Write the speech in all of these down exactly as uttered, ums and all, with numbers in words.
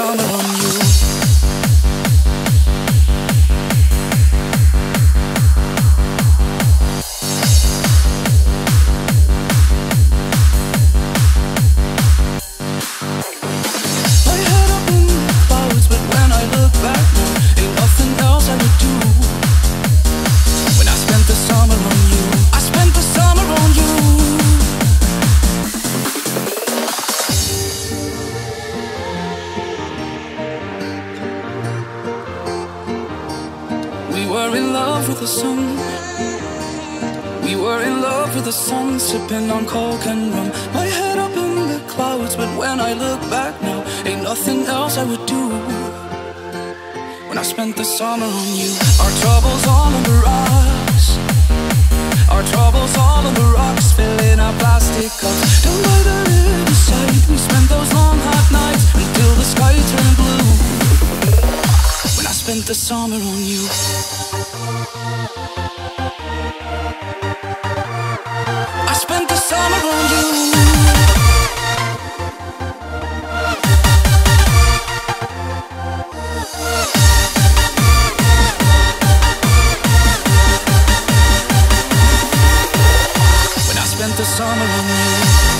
summer on you. My head up in the clouds, but when I look back now, ain't nothing else I would do. When I spent the summer on you, I spent the summer on you. We were in love with the sun. We were in love with the sun, sipping on coke and rum. My head up in the clouds, but when I look back now, ain't nothing else I would do. When I spent the summer on you, our troubles all on the rocks. Our troubles all on the rocks, filling our plastic cups. Down by the riverside, we spent those long hot nights until the sky turned blue. When I spent the summer on you. I spent the summer on you. When I spent the summer on you.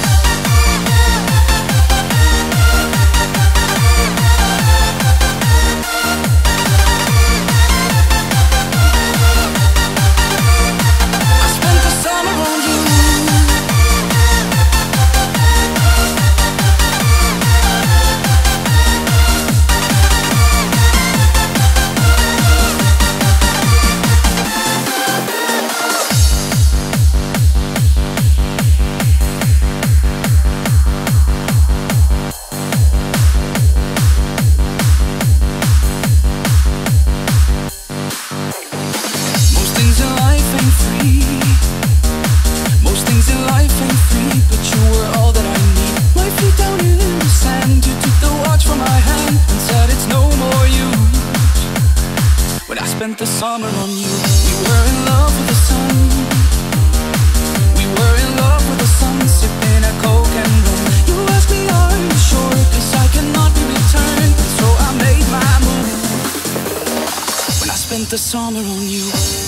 Spent the summer on you. We were in love with the sun. We were in love with the sun, sipping a coke and rum. You asked me, are you sure? Cause I cannot be returned. So I made my move. When I spent the summer on you.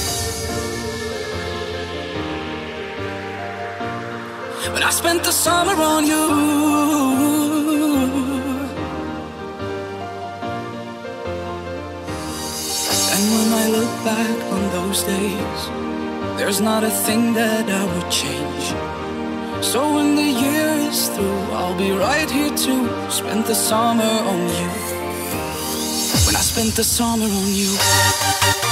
When I spent the summer on you. And when I look back on those days, there's not a thing that I would change. So when the year is through, I'll be right here to spend the summer on you. When I spent the summer on you.